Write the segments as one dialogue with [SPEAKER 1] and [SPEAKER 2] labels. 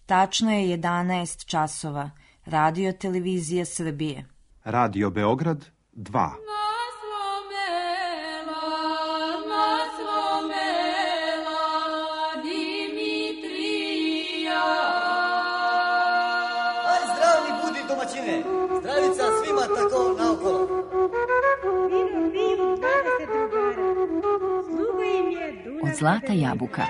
[SPEAKER 1] Tačno je 11 časova. Radio Televizija Srbije.
[SPEAKER 2] Radio Beograd 2.
[SPEAKER 3] Zdravica svima tako naokolo.
[SPEAKER 4] Od Zlata jabuka.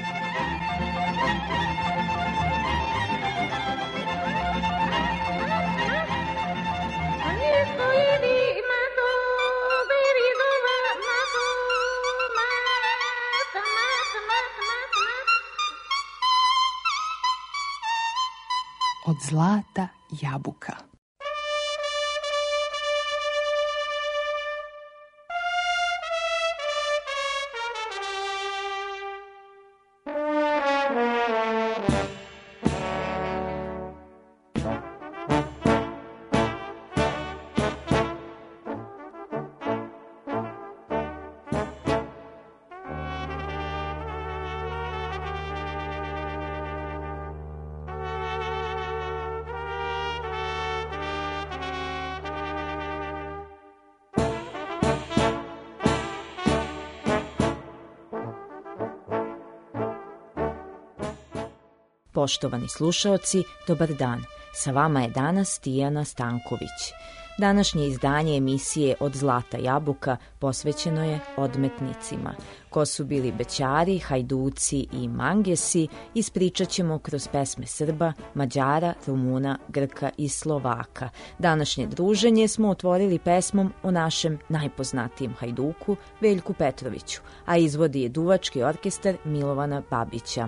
[SPEAKER 4] Od Zlata jabuka.
[SPEAKER 1] Poštovani slušaoci, dobar dan. Sa vama je danas Tijana Stanković. Današnje izdanje emisije Od Zlata jabuka posvećeno je odmetnicima. Ko su bili bećari, hajduci i mangesi, ispričat ćemo kroz pesme Srba, Mađara, Rumuna, Grka i Slovaka. Današnje druženje smo otvorili pesmom o našem najpoznatijem hajduku, Veljku Petroviću, a izvodi je duvački orkestar Milovana Babića.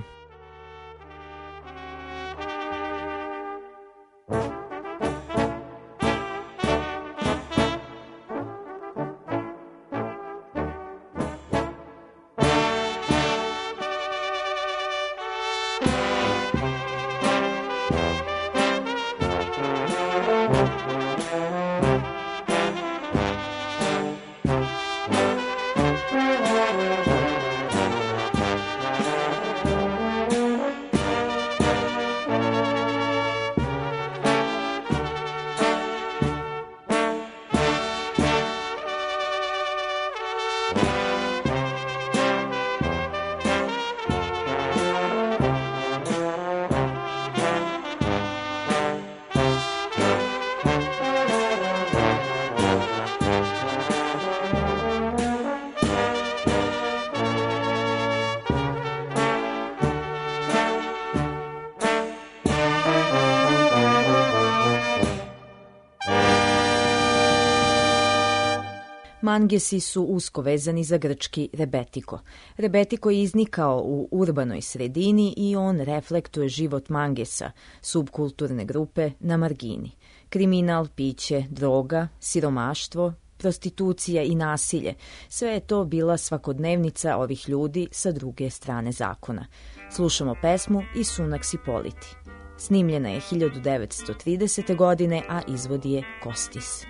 [SPEAKER 1] Mangesi su usko vezani za grčki rebetiko. Rebetiko je iznikao u urbanoj sredini i on reflektuje život mangesa, subkulturne grupe na margini. Kriminal, piće, droga, siromaštvo, prostitucija i nasilje. Sve je to bila svakodnevnica ovih ljudi sa druge strane zakona. Slušamo pesmu I sunak si politi. Snimljena je 1930. godine, a izvodi je Kostis.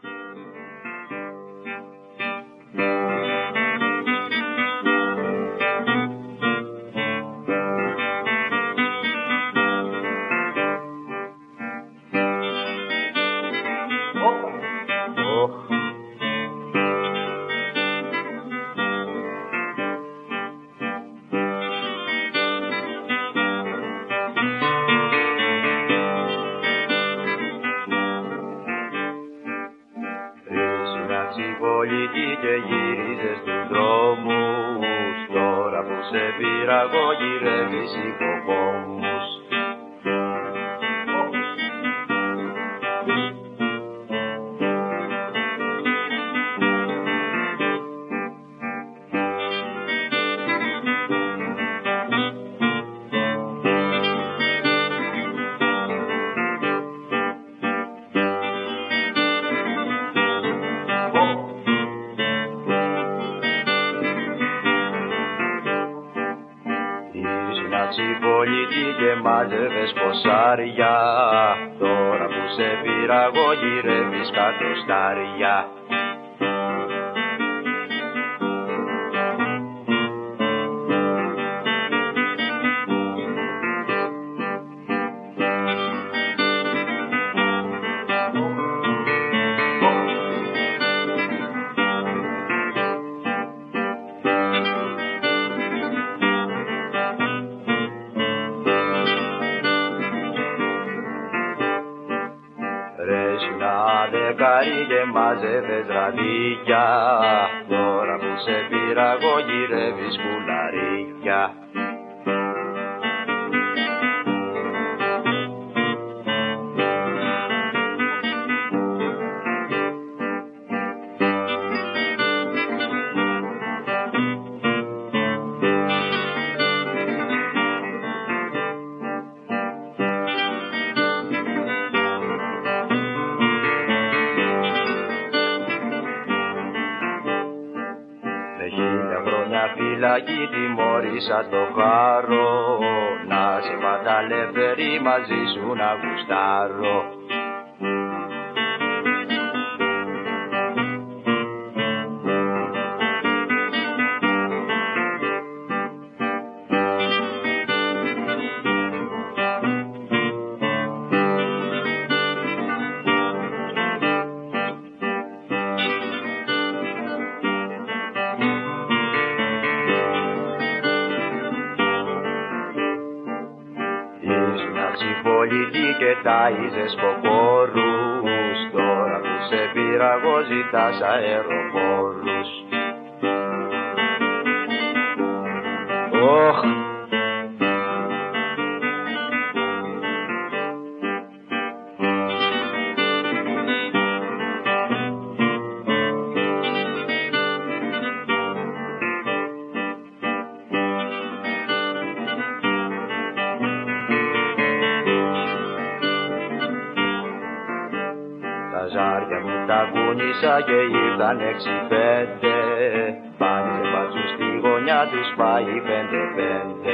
[SPEAKER 5] Μάζευες ποσάρια, τώρα που σε πήρα εγώ γυρεύεις κατοστάρια. φεγγάρι και μάζευες ραδίκια. Τώρα που σε πήρα εγώ γυρεύεις κουλαρίκια. Φυλακή τιμώρησα το χάρο, να σε πάντα ελεύθερη μαζί σου να γουστάρω. Και τάιζες κοκόρους, τώρα που σε πήρα εγώ ζητάς αεροπόρους. Τα ζάρια μου τα κούνησα και ήρθαν 6-5. Πάνε σε μπατσούς στη γωνιά τους πάει 5-5.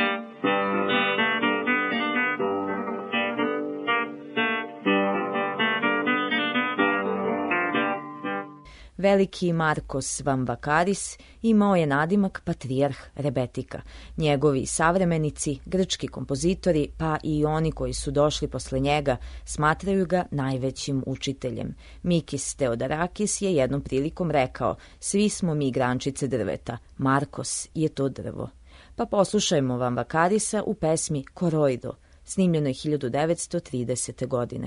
[SPEAKER 1] Veliki Markos Vamvakaris imao je nadimak patrijarh rebetika. Njegovi savremenici, grčki kompozitori, pa i oni koji su došli posle njega, smatraju ga najvećim učiteljem. Mikis Theodorakis je jednom prilikom rekao: svi smo mi grančice drveta, Markos je to drvo. Pa poslušajmo Vamvakarisa u pesmi Koroido, snimljenoj 1930. godine.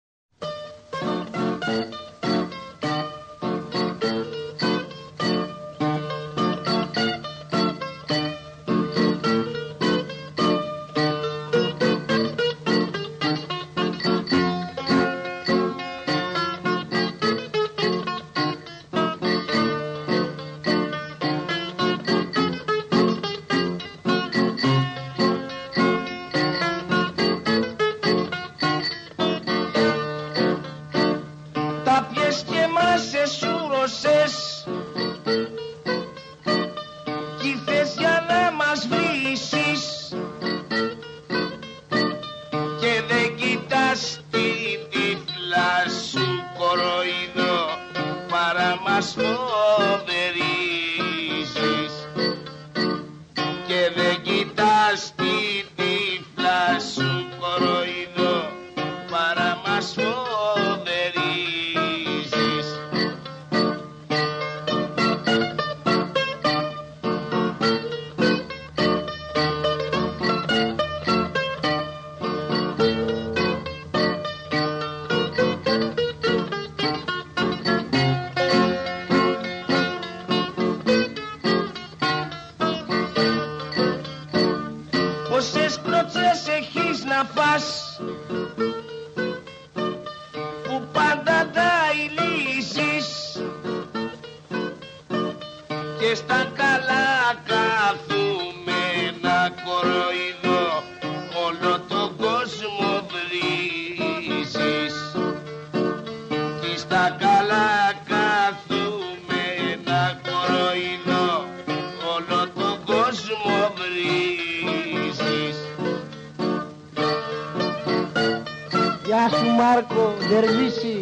[SPEAKER 3] Γεια σου Μάρκο, Δερβίση.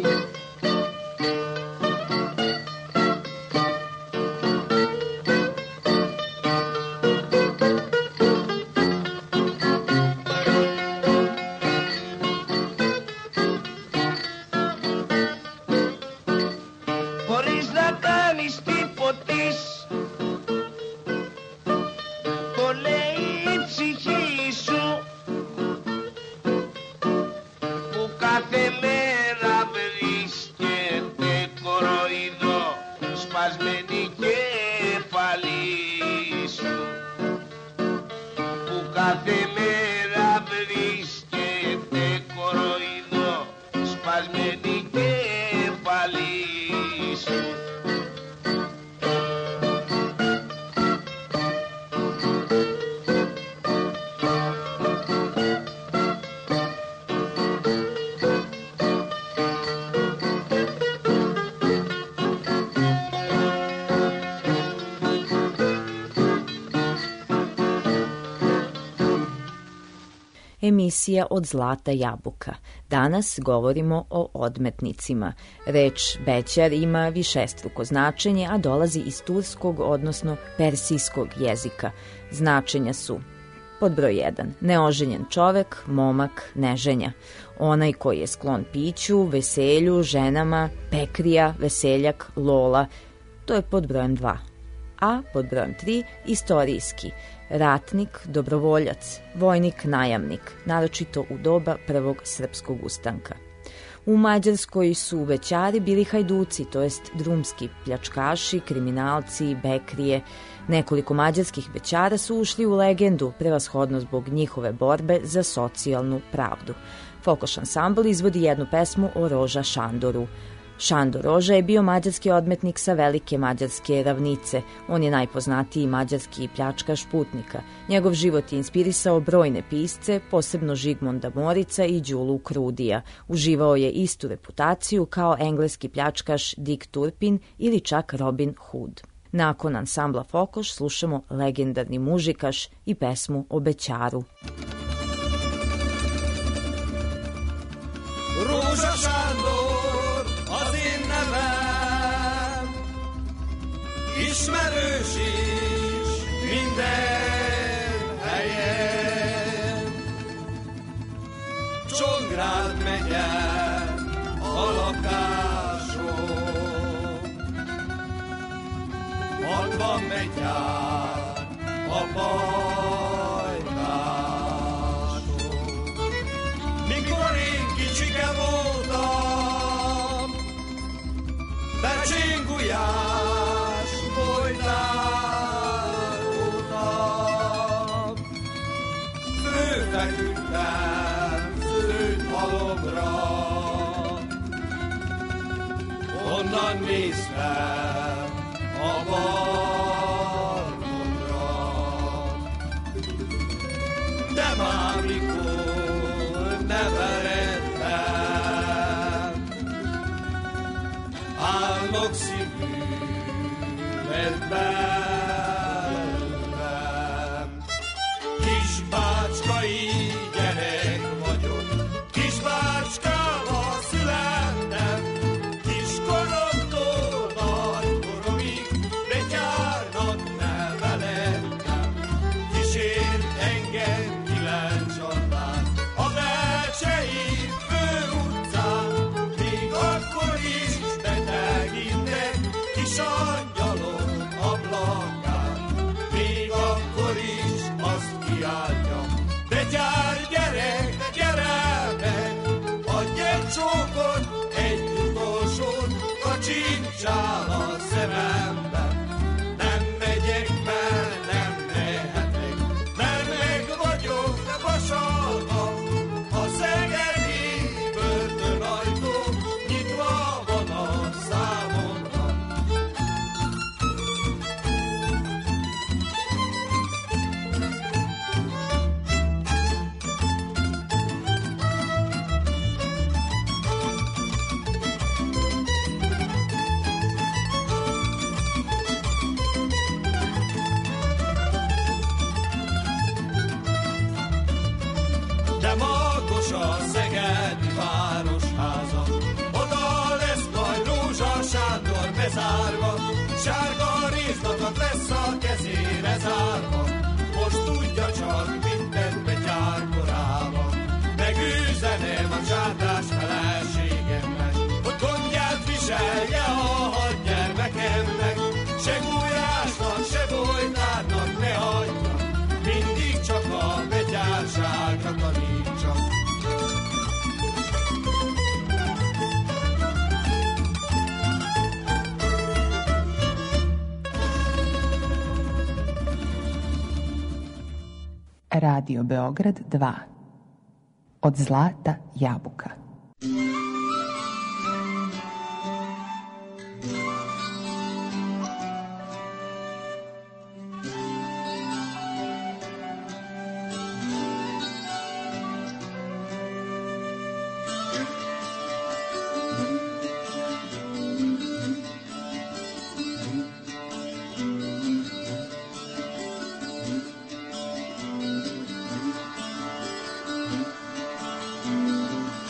[SPEAKER 6] Χωρίς να κάνεις τίποτης, το λέει η ψυχή σου, που κάθε μέρα βρεις
[SPEAKER 1] emisija Od zlata jabuka. Danas govorimo o odmetnicima. Reč bećar ima višestruko značenje, a dolazi iz turskog, odnosno persijskog jezika. Značenja su: pod broj 1. Neoženjen čovek, momak, neženja. Onaj koji je sklon piću, veselju, ženama, pekrija, veseljak, lola. To je pod brojem 2. A pod brojem 3. Istorijski. Ratnik, dobrovoljac, vojnik, najamnik, naročito u doba prvog srpskog ustanka. U Mađarskoj su većari bili hajduci, to jest drumski pljačkaši, kriminalci, bekrije. Nekoliko mađarskih većara su ušli u legendu, prevashodno zbog njihove borbe za socijalnu pravdu. Fokoš ansambl izvodi jednu pesmu o Roža Šandoru. Šandor Roža je bio mađarski odmetnik sa velike mađarske ravnice. On je najpoznatiji mađarski pljačkaš putnika. Njegov život je inspirisao brojne pisce, posebno Žigmonda Morica i Đulu Krudija. Uživao je istu reputaciju kao engleski pljačkaš Dick Turpin ili čak Robin Hood. Nakon ansambla Fokoš slušamo legendarni mužikaš i pesmu o bećaru.
[SPEAKER 6] Rózsa Sándor az én nevem, ismerős is minden helyen. Csongrád megye a lakásom, 60 betyár a pajtásom. Mikor én kicsike voltam, becsingujás folytálódtam, főfeküdtem zöld halomra, onnan néztem a balkonra. De már mikor nevelettem, állok szívület bennem. Kisbácskai gyerek vagyok, kisbácskával születtem, kiskoromtól nagykoromig betyárnak nevelettem. Kísért engem 9 csatán a Becsei főutcán, még akkor is betegintek kis angyalok ablakán. Még akkor is azt kiáltjam, betyár gyerek, gyere meg, adj egy csókot, egy utolsót, kacsincsál a szememben. Nem megyek be, nem mehetek, mert meg vagyok vasalva, a szegedi börtönajtó nyitva van a számomra. De magos a szegedi városháza, oda lesz majd Rózsa Sándor bezárva, sárga rézlatot lesz a kezére zárva. Most tudja csak mindent betyár korába, megüzenem a csárdás feleségemnek, hogy gondját viselje a hadgyermekemnek. Se gulyásnak, se bolytárnak ne hagyja, mindig csak a betyárságra tanítsa.
[SPEAKER 4] Radio Beograd 2. Od zlata jabuka.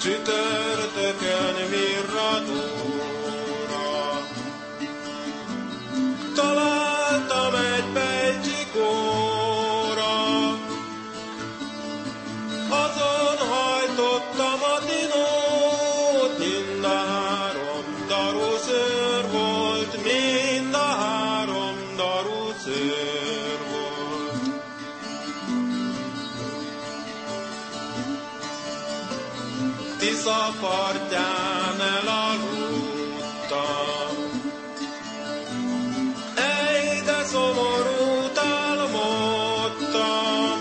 [SPEAKER 7] csütörtökön virradóra. Találtam egy pejcsikóra, azon hajtottam a dinót, mind a három daru szőr volt, mind a három daru szőr volt. Tisza partján elaludtam, ej, de szomorút álmodtam.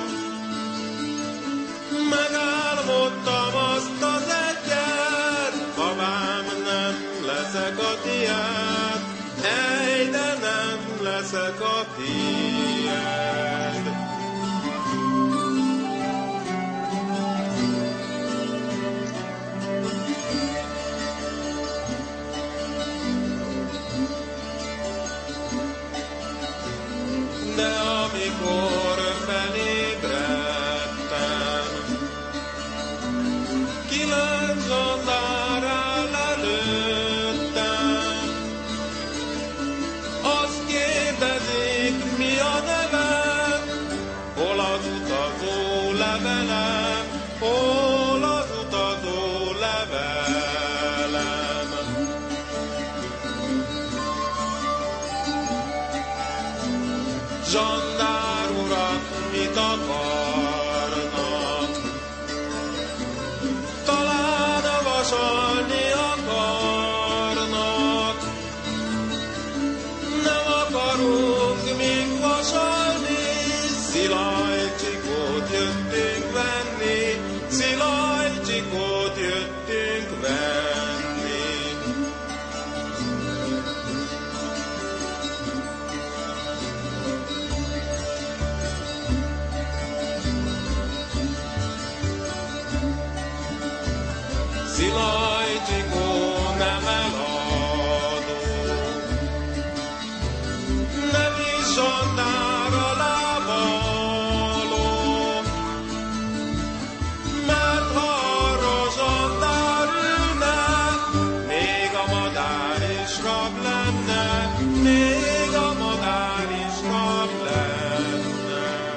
[SPEAKER 7] Megálmodtam azt az egyet, havám nem leszek a tiéd, ej, de nem leszek a tiéd. De amikor felébredtem, 9 zsandár áll előttem. Azt kérdezik, mi a nevem, hol az utazó levelem, hol az utazó levelem. Zsandár urak, mit akarnak? Talán vasalni akarnak. Nem akarunk még vasalni, szilajcsikót jöttünk venni, szilajcsikót jöttünk venni. Szilajcsikó nem eladó, nem is zsandár alávaló, mert ha arra zsandár ülne, még a madár is rab lenne, még a madár is rab lenne.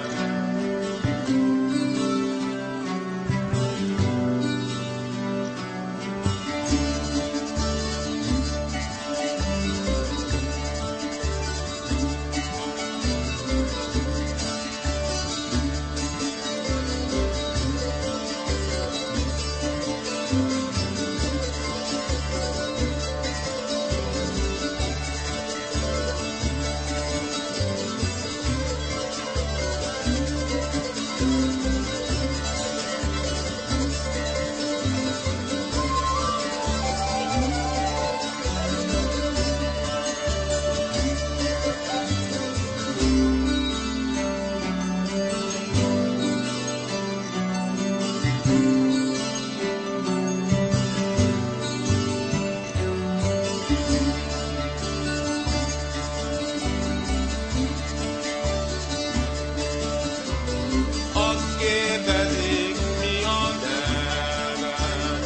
[SPEAKER 7] Azt kérdezik, mi a nevem,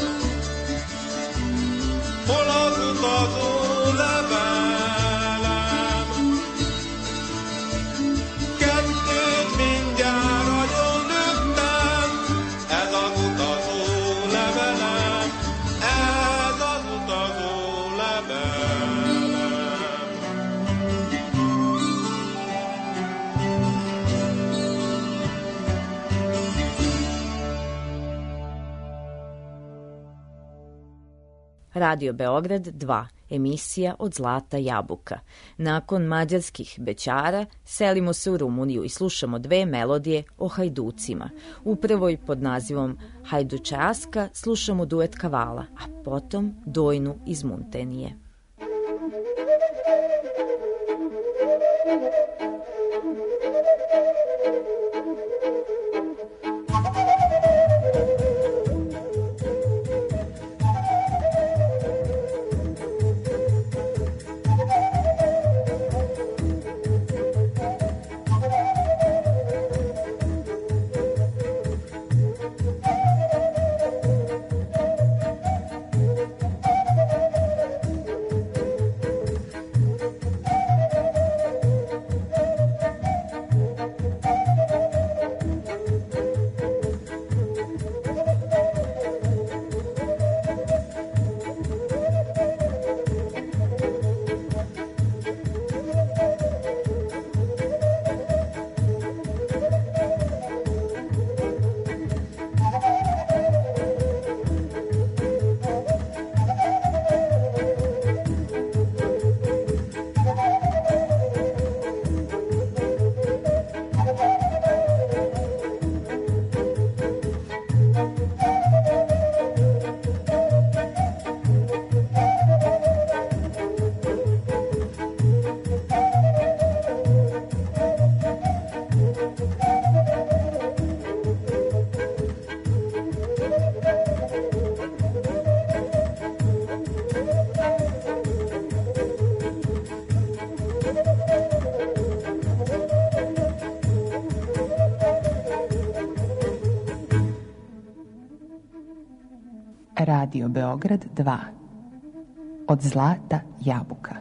[SPEAKER 7] hol az utazó levelem. Kettőt mindjárt agyon lőttem, ez az utazó levelem, ez az utazó levelem.
[SPEAKER 1] Radio Beograd 2, emisija od Zlata jabuka. Nakon mađarskih bećara selimo se u Rumuniju i slušamo 2 melodije o hajducima. U prvoj pod nazivom Hajdučaska slušamo duet Kavala, a potom Dojnu iz Muntenije.
[SPEAKER 4] Radio Beograd 2. Od zlata jabuka.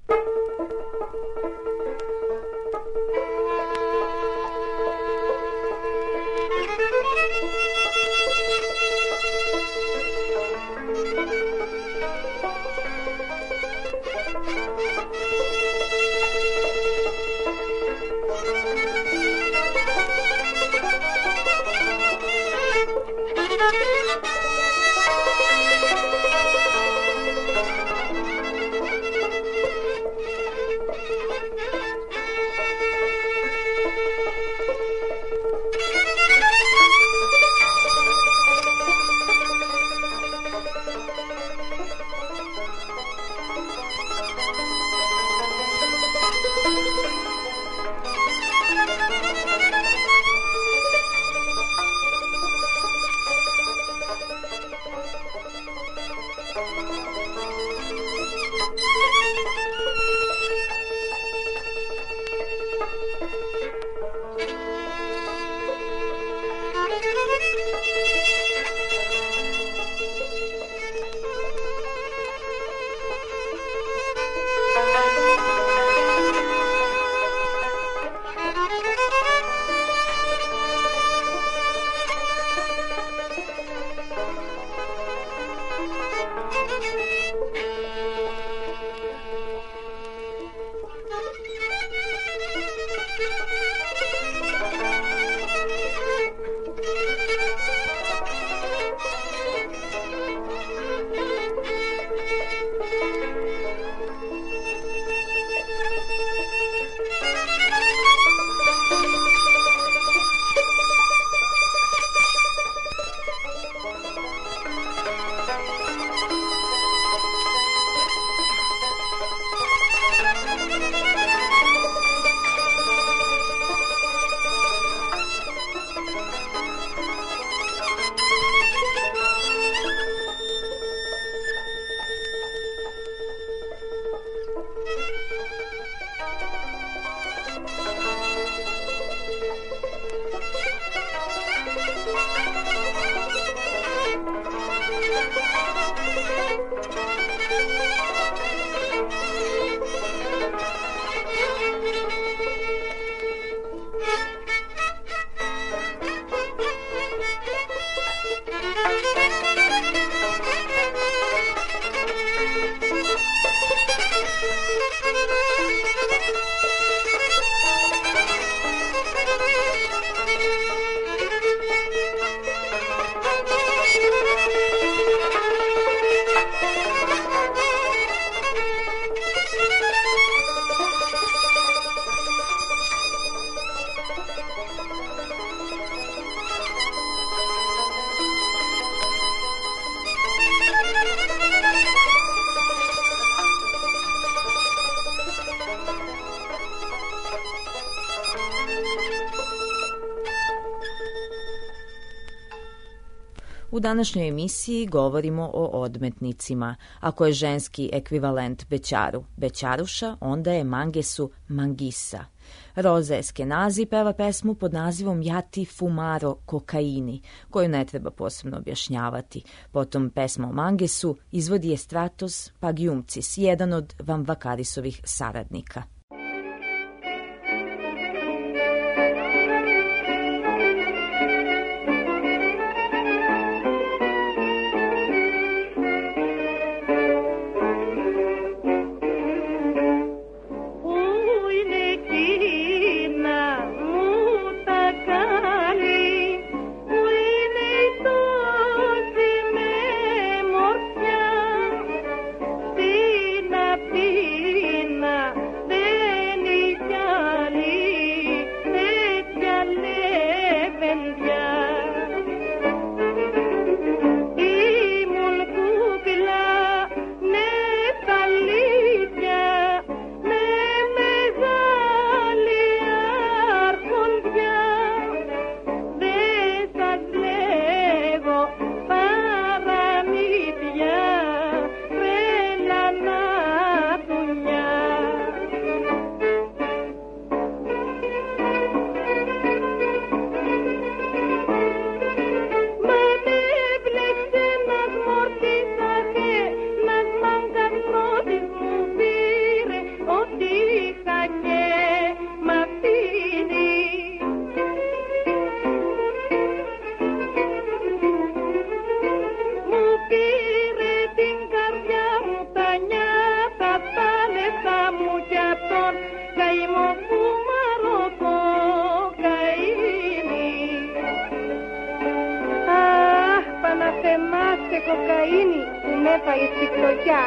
[SPEAKER 1] U današnjoj emisiji govorimo o odmetnicima. Ako je ženski ekvivalent bećaru, bećaruša, onda je mangesu mangisa. Roza Eskenazi peva pesmu pod nazivom Jati fumaro kokaini, koju ne treba posebno objašnjavati. Potom pesma o mangesu izvodi je Stratos Pagiumcis, jedan od Van Vakarisovih saradnika.
[SPEAKER 8] Pina, εμάς και κοκαίνη που με έφαγε στη φτωχιά.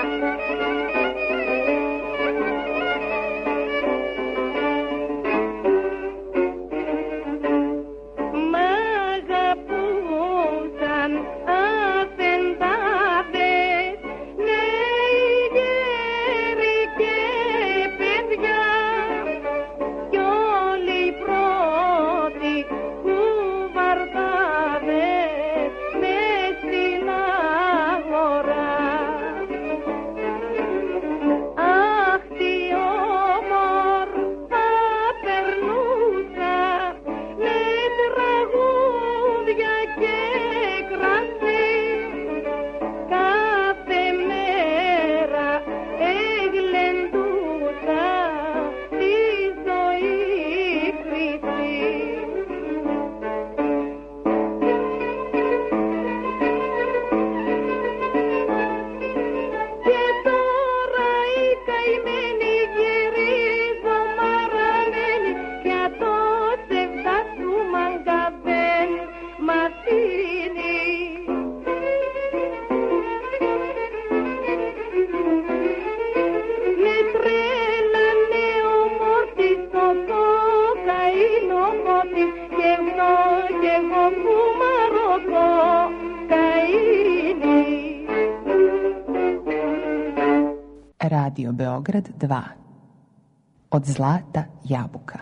[SPEAKER 4] Radio Beograd 2. Od zlata jabuka.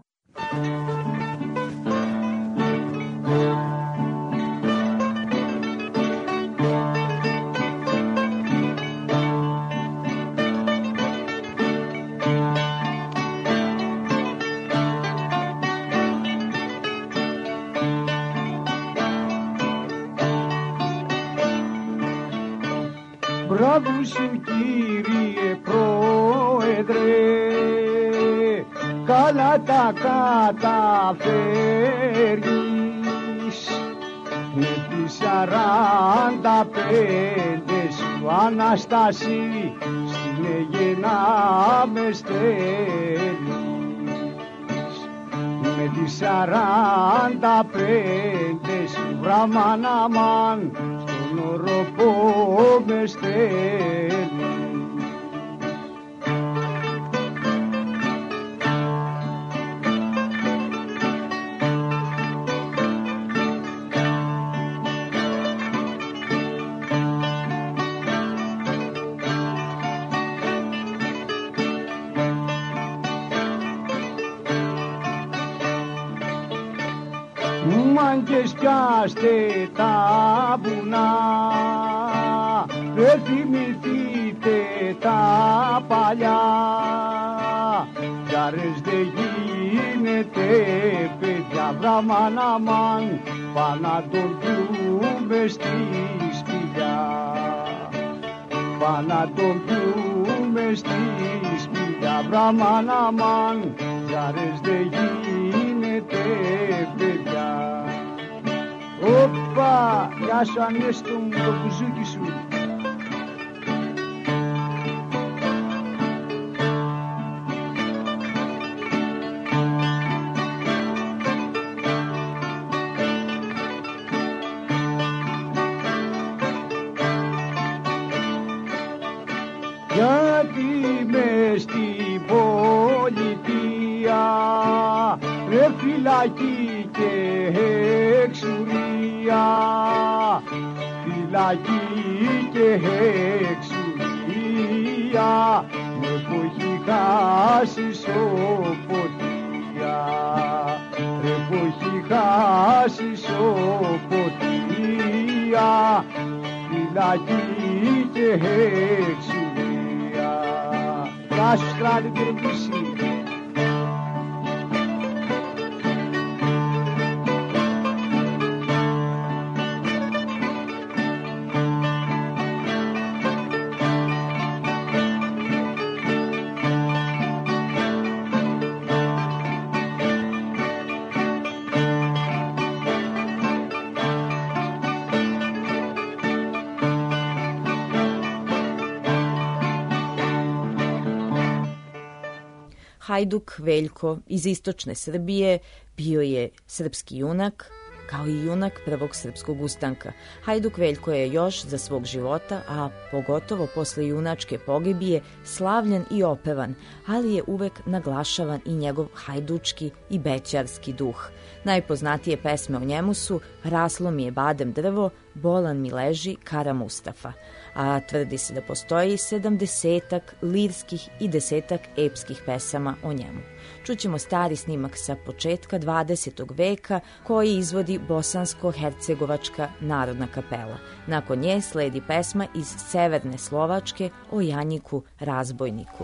[SPEAKER 3] Μπράβο σου κύριε Πρόεδρε, καλά τα καταφέρεις. Με τις 45 σου Αναστάση στην Αιγένα με στέλνεις. Με τις 45 σου Βραμαναμάν στον οροπό με στέλνεις. Μάγκες πιάστε τα βουνά, δεν θυμηθείτε τα παλιά. Γιάρες δεν γίνεται παιδιά Βραμαναμάν, πά να τον δούμε στη σπηλιά. Πά να τον δούμε στη σπηλιά Βραμαναμάν, γιάρες δεν γίνεται παιδιά. Όπα, γεια σου Ανέστο μου, το μπουζούκι σου. Γιατί μες στην πολιτεία ρε φυλακή και εξουρία, φυλακή και εξουρία, με που έχει χάσει σοποτία, ρε που έχει χάσει σοποτία, φυλακή και εξουρία. Γεια σου Στράτη Κερβίση.
[SPEAKER 1] Hajduk Veljko iz istočne Srbije bio je srpski junak, kao i junak prvog srpskog ustanka. Hajduk Veljko je još za svog života, a pogotovo posle junačke pogibije, slavljen i opevan, ali je uvek naglašavan i njegov hajdučki i bećarski duh. Najpoznatije pesme o njemu su Raslo mi je badem drvo, Bolan mi leži, Kara Mustafa, a tvrdi se da postoji 70-ak lirskih i 10-ak epskih pesama o njemu. Čućemo stari snimak sa početka 20. veka koji izvodi Bosansko-Hercegovačka narodna kapela. Nakon nje sledi pesma iz severne Slovačke o Janjiku razbojniku.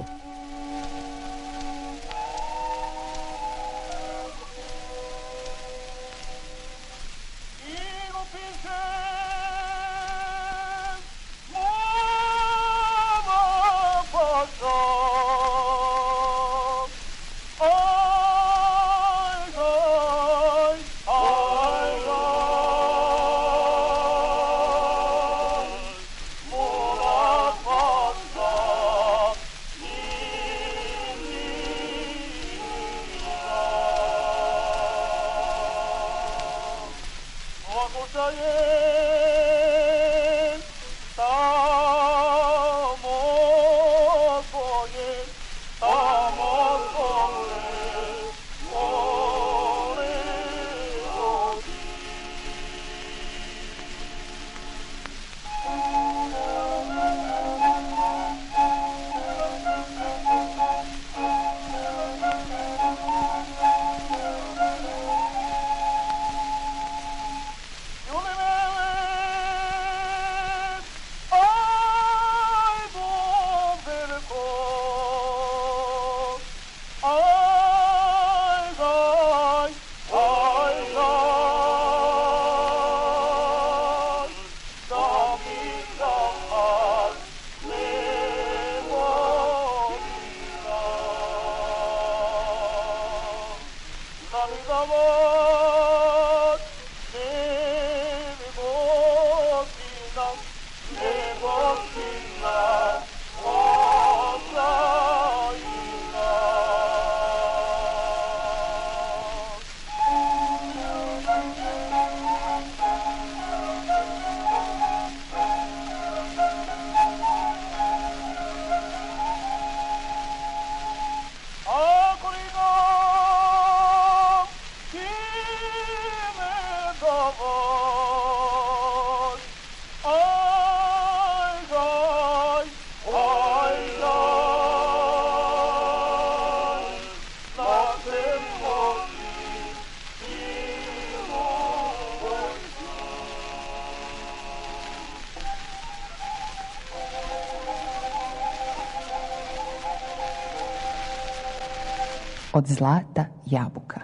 [SPEAKER 4] Od zlata jabuka.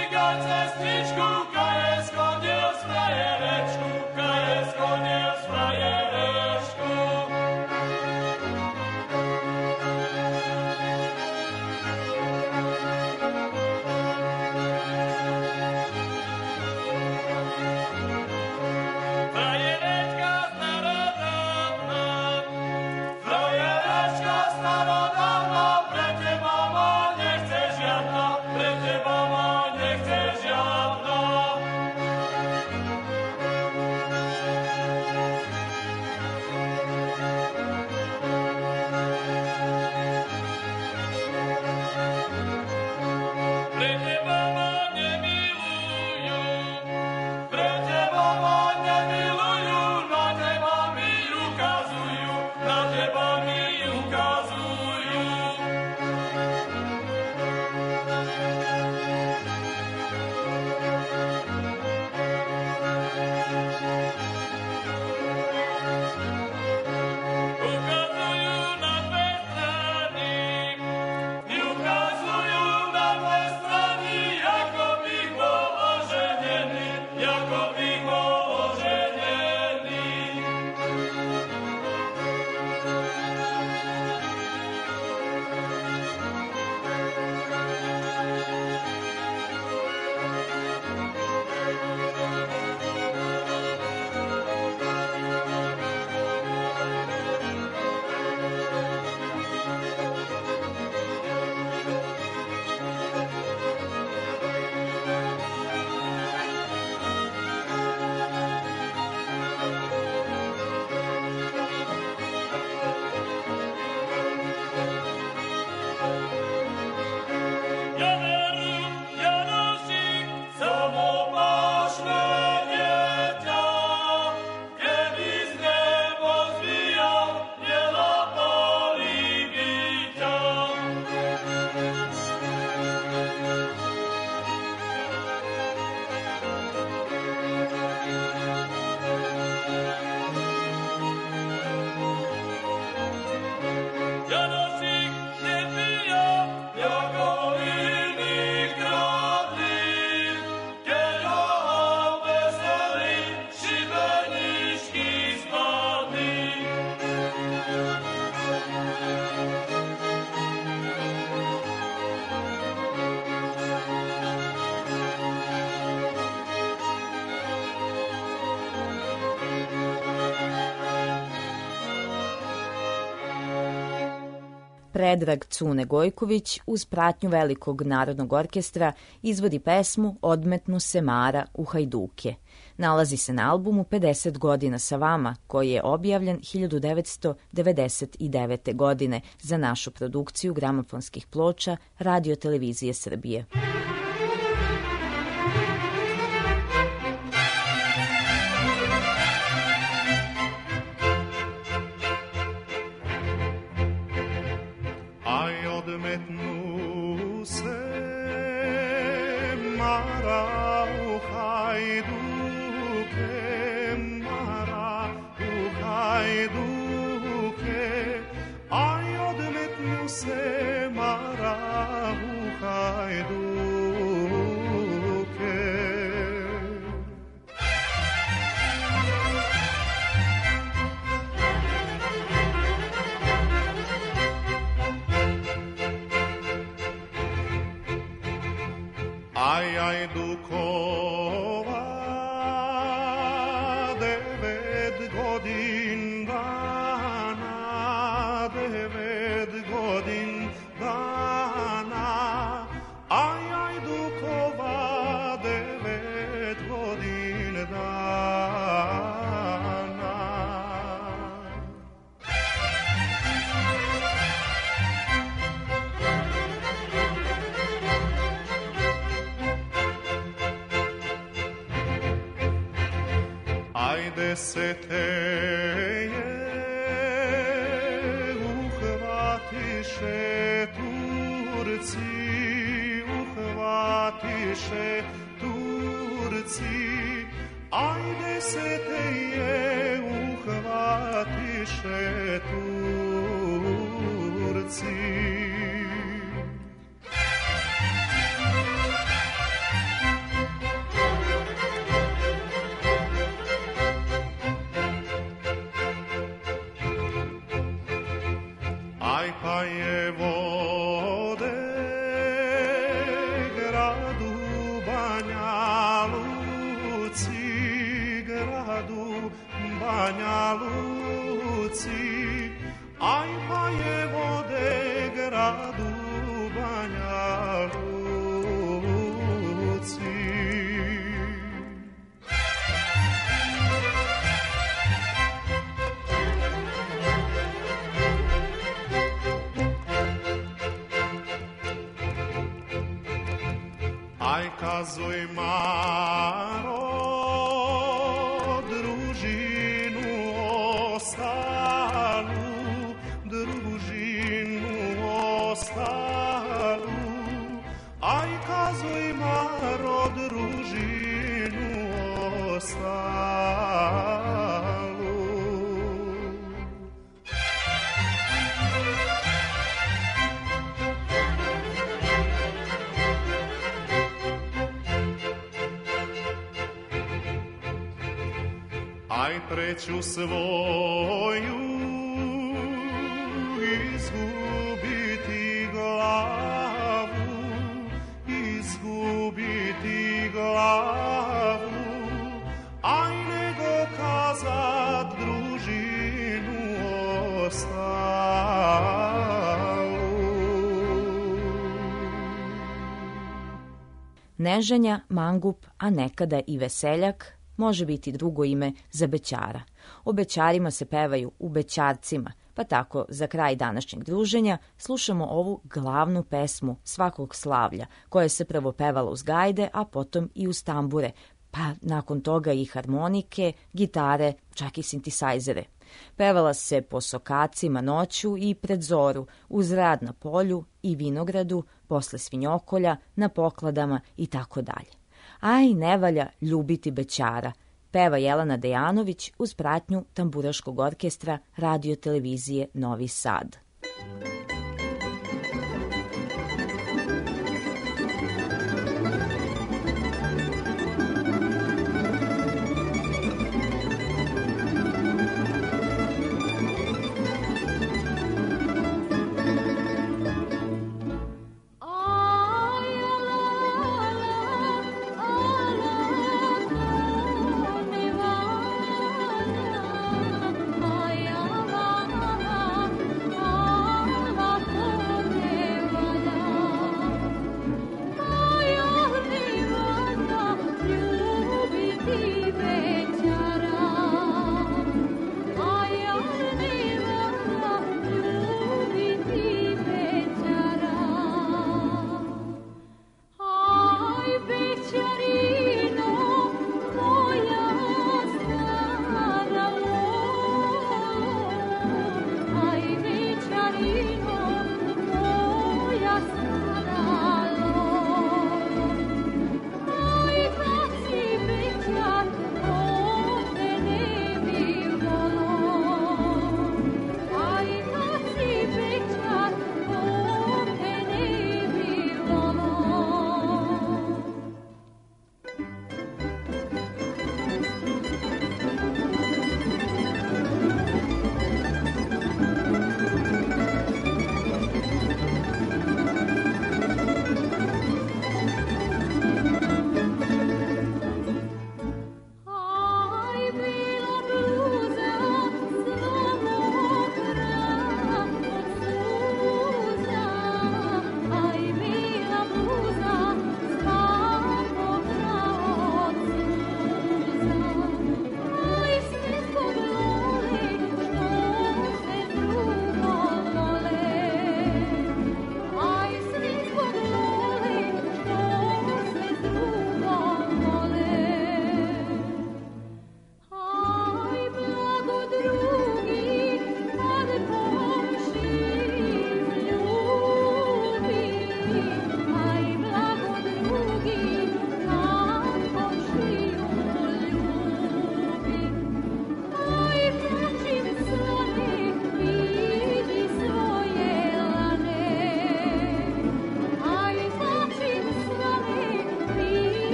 [SPEAKER 6] Sestry
[SPEAKER 1] Predrag Cune Gojković uz pratnju Velikog narodnog orkestra izvodi pesmu Odmetnu se Mara u Hajduke. Nalazi se na albumu 50 godina sa vama, koji je objavljen 1999. godine za našu produkciju gramofonskih ploča Radio Televizije Srbije.
[SPEAKER 7] Odmetnu se Mara u Hajduke, Mara u Hajduke, aj odmetnu se Mara u Hajduke. Aj, Hajdukova, 9 godin dana, 9 godin dana. Aj, Hajdukova, 9 godin dana. Ajde se te uhvatiše Turci, uhvatiše Turci. Ajde se te uhvatiše Turci. Aj pa je vode gradu Banja Luci, gradu Banja Luci. Aj pa je vode gradu Banja Luci. Aj kazuj Maro, družinu ostalu, družinu ostalu. Aj kazuj Maro, družinu ostalu. Aj treću svoju izgubiti glavu, izgubiti glavu. Aj nego kazat družinu ostalu.
[SPEAKER 1] Neženja, mangup, a nekada i veseljak može biti drugo ime za bećara. O bećarima se pevaju u bećarcima, pa tako za kraj današnjeg druženja slušamo ovu glavnu pesmu svakog slavlja, koja se prvo pevala uz gajde, a potom i uz tambure, pa nakon toga i harmonike, gitare, čak i sintisajzere. Pevala se po sokacima noću i pred zoru, uz rad na polju i vinogradu, posle svinjokolja, na pokladama i tako dalje. Aj, ne valja ljubiti bećara, peva Jelena Dejanović uz pratnju Tamburaškog orkestra Radio Televizije Novi Sad.
[SPEAKER 9] Oh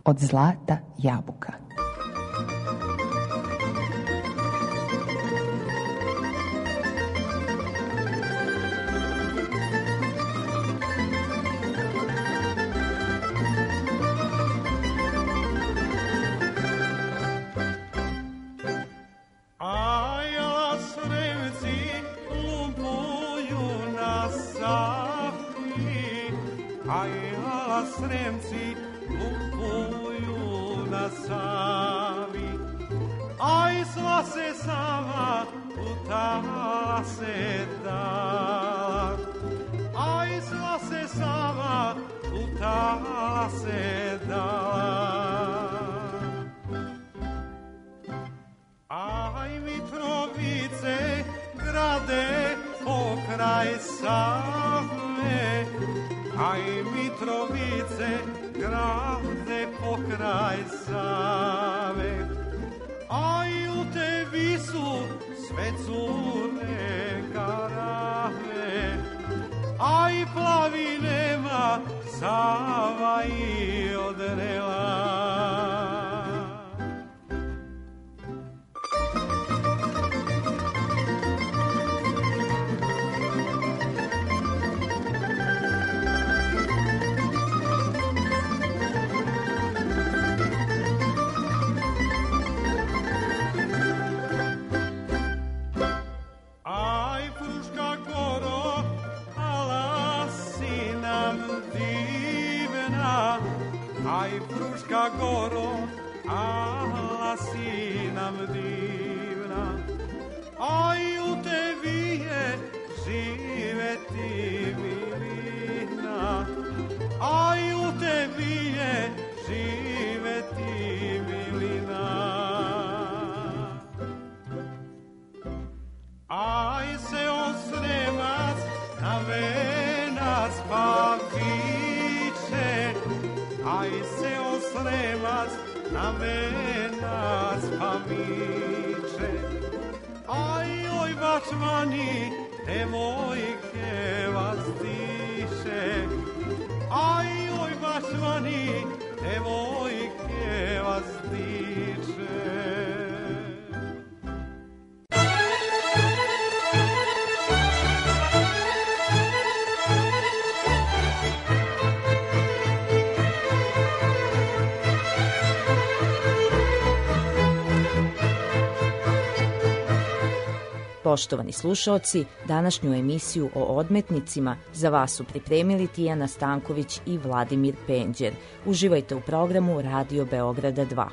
[SPEAKER 4] Od zlata jabuka.
[SPEAKER 7] Sremci lupuju na Savi, aj sva se sama u talase dala, aj sva se sama u talase dala. Aj Mitrovice grade pokraj Save, aj Mitrovice grade pokraj Save, aj u tebi su sve cure karave, aj plavinema Sava i odrela. Aj Fruška goro, ala si nam divna, aj u tebi je živeti milina, aj u tebi je živeti milina. Aj se osremac na venac pa viče, aj se osremac na venac pa viče, aj oj bačmani devojke vas diše, aj oj bačmani devojke vas diše.
[SPEAKER 1] Poštovani slušaoci, današnju emisiju o odmetnicima za vas su pripremili Tijana Stanković i Vladimir Penđer. Uživajte u programu Radio Beograda 2.